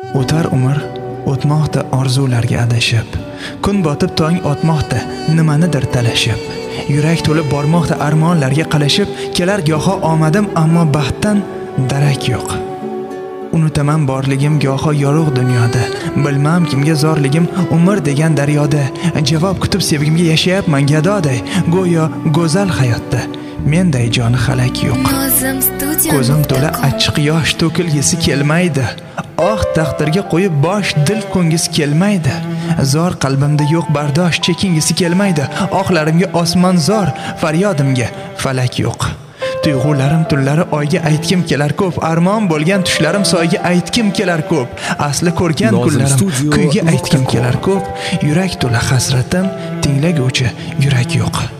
O'tar umr, o'tmoqda orzularga adashib. Kun botib tong otmoqda, nimanidir talashib. Yurak to'lib bormoqda armonlarga qalashib, kelar goho omadim, ammo baxtdan darak yo'q. Unutaman borligim goho yorug' dunyoda, bilmam kimga zorligim umr degan daryoda. Javob kutib sevgimga yashayapman gadoday, go'yo go'zal hayotda menday joni halak yo'q. Ko'zim to'la achchiq yosh to'kilgisi kelmaydi. Oh taqdirga qo'yib bosh dil qo'ngisi kelmaydi. Zor qalbimda yo'q bardosh chekingisi kelmaydi. Oqlarimga osmon zor, faryodimga falak yo'q. Tuyg'ularim tunlari oyga aytkim kelar ko'p, armon bo'lgan tushlarim soyga aytkim kelar ko'p. Asli ko'rgan kunlarim kuyga aytkim kelar ko'p. Yurak to'la hasratim, tinglaguvchi yurak yo'q.